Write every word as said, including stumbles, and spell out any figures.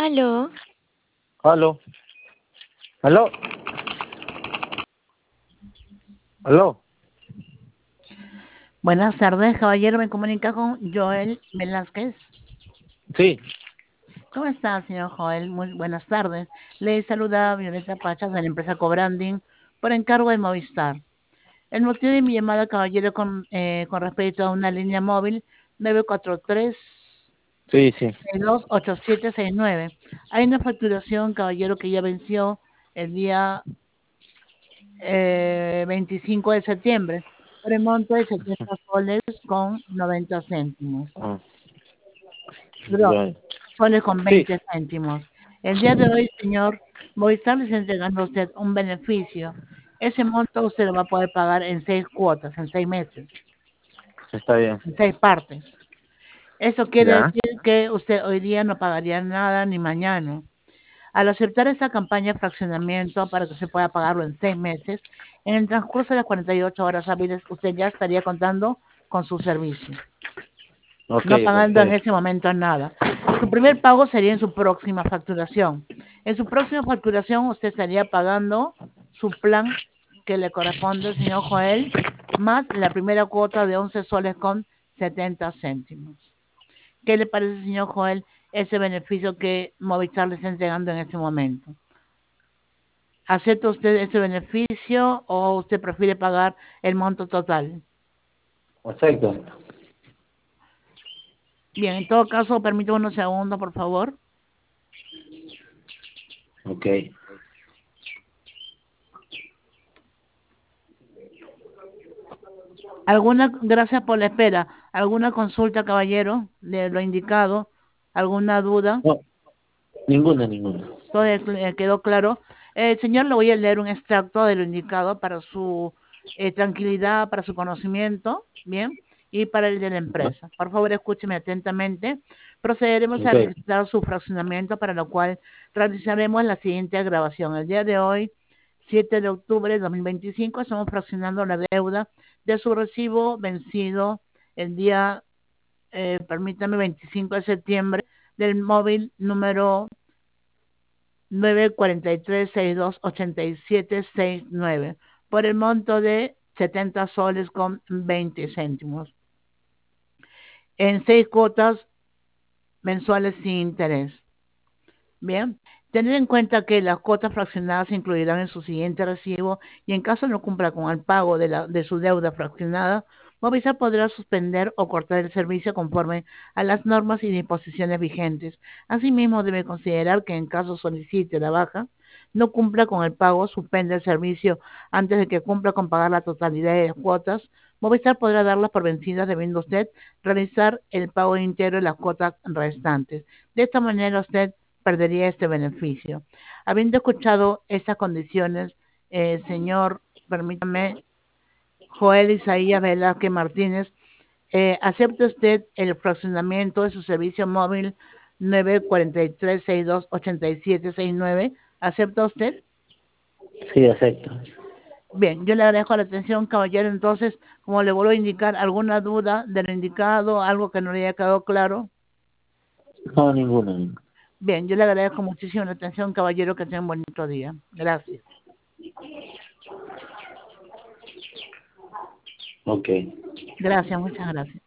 Aló. Aló. Aló. Aló. Buenas tardes, caballero. Me comunica con Joel Velázquez. Sí. ¿Cómo está, señor Joel? Muy buenas tardes. Le saluda Violeta Pachas de la empresa Cobranding por encargo de Movistar. El motivo de mi llamada, caballero, con, eh, con respecto a una línea móvil nueve cuatro tres, Sí, sí. seis dos ocho siete seis nueve. Hay una facturación, caballero, que ya venció el día eh, veinticinco de septiembre por el monto de setenta soles con noventa céntimos. Ah, Perdón, ya. soles con Sí. veinte céntimos. El día de hoy, señor, Movistar le está entregando a usted un beneficio. Ese monto usted lo va a poder pagar en seis cuotas, en seis meses, Está bien. en seis partes. Eso quiere Ya. decir que usted hoy día no pagaría nada ni mañana. Al aceptar esta campaña de fraccionamiento para que se pueda pagarlo en seis meses, en el transcurso de las cuarenta y ocho horas hábiles, usted ya estaría contando con su servicio, Ok, no pagando en perfecto. ese momento nada. Su primer pago sería en su próxima facturación. En su próxima facturación usted estaría pagando su plan que le corresponde, señor Joel, más la primera cuota de once soles con setenta céntimos. ¿Qué le parece, señor Joel, ese beneficio que Movistar le está entregando en este momento? ¿Acepta usted ese beneficio o usted prefiere pagar el monto total? Perfecto. Bien, en todo caso, permítame unos segundos, por favor. Ok. ¿Alguna, gracias por la espera, alguna consulta, caballero, de lo indicado? ¿Alguna duda? No, ninguna, ninguna. Todo eh, quedó claro. Eh, señor, le voy a leer un extracto de lo indicado para su eh, tranquilidad, para su conocimiento, ¿bien? Y para el de la empresa. Por favor, escúcheme atentamente. Procederemos a Ok. registrar su fraccionamiento, para lo cual realizaremos la siguiente grabación. El día de hoy, siete de octubre de dos mil veinticinco, estamos fraccionando la deuda de su recibo vencido el día, eh, permítame, veinticinco de septiembre, del móvil número nueve cuatro tres, seis dos ocho siete seis nueve por el monto de setenta soles con veinte céntimos en seis cuotas mensuales sin interés. Bien, tener en cuenta que las cuotas fraccionadas se incluirán en su siguiente recibo y en caso no cumpla con el pago de, la, de su deuda fraccionada, Movistar podrá suspender o cortar el servicio conforme a las normas y disposiciones vigentes. Asimismo, debe considerar que en caso solicite la baja, no cumpla con el pago, suspende el servicio antes de que cumpla con pagar la totalidad de las cuotas, Movistar podrá darlas por vencidas, debiendo usted realizar el pago íntegro de las cuotas restantes. De esta manera usted perdería este beneficio. Habiendo escuchado estas condiciones, eh, señor, permítame, Joel Isaías Velázquez Martínez, eh, ¿acepta usted el fraccionamiento de su servicio móvil nueve cuatro tres, seis dos ocho siete seis nueve? ¿Acepta usted? Sí, acepto. Bien, yo le agradezco la atención, caballero. Entonces, como le vuelvo a indicar, ¿alguna duda de lo indicado, algo que no le haya quedado claro? No, ninguna, ninguna. Bien, yo le agradezco muchísimo la atención, caballero, que tenga un bonito día. Gracias. Ok. Gracias, muchas gracias.